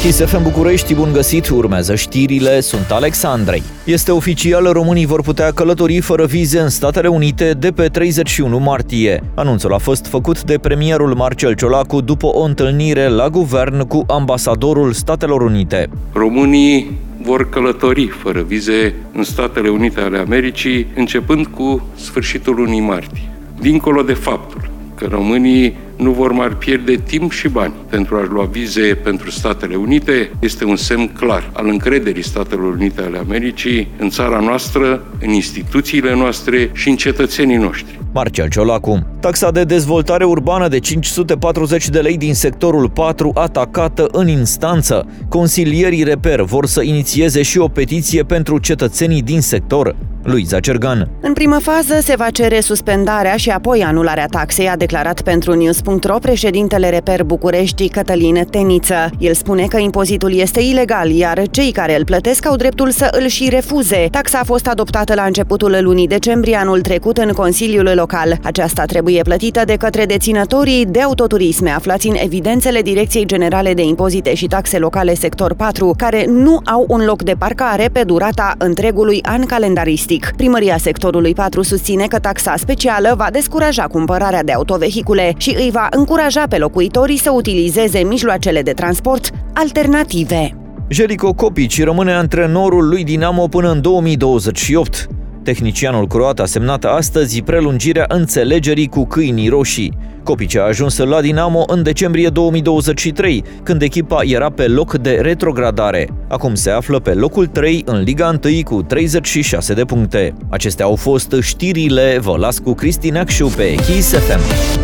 Kiss FM București, bun găsit, urmează știrile, sunt Alex Andrei. Este oficial, românii vor putea călători fără vize în Statele Unite de pe 31 martie. Anunțul a fost făcut de premierul Marcel Ciolacu după o întâlnire la guvern cu ambasadorul Statelor Unite. Românii vor călători fără vize în Statele Unite ale Americii începând cu sfârșitul lunii martie. Dincolo de faptul că românii nu vor mai pierde timp și bani pentru a-și lua vize pentru Statele Unite, este un semn clar al încrederii Statelor Unite ale Americii în țara noastră, în instituțiile noastre și în cetățenii noștri. Marcel Ciolacu. Taxa de dezvoltare urbană de 540 de lei din sectorul 4 atacată în instanță. Consilierii Reper vor să inițieze și o petiție pentru cetățenii din sector. Luiza Cergan. În primă fază se va cere suspendarea și apoi anularea taxei, a declarat pentru News.ro președintele Reper București, Cătălin Teniță. El spune că impozitul este ilegal, iar cei care îl plătesc au dreptul să îl și refuze. Taxa a fost adoptată la începutul lunii decembrie anul trecut în Consiliul Local. Aceasta trebuie plătită de către deținătorii de autoturisme aflați în evidențele Direcției Generale de Impozite și Taxe Locale Sector 4, care nu au un loc de parcare pe durata întregului an calendaristic. Primăria sectorului 4 susține că taxa specială va descuraja cumpărarea de autovehicule și îi va încuraja pe locuitorii să utilizeze mijloacele de transport alternative. Željko Kopić rămâne antrenorul lui Dinamo până în 2028. Tehnicianul croat a semnat astăzi prelungirea înțelegerii cu câinii roșii. Kopić a ajuns la Dinamo în decembrie 2023, când echipa era pe loc de retrogradare. Acum se află pe locul 3 în Liga 1 cu 36 de puncte. Acestea au fost știrile, vă las cu Cristi Neacșu pe Kiss FM.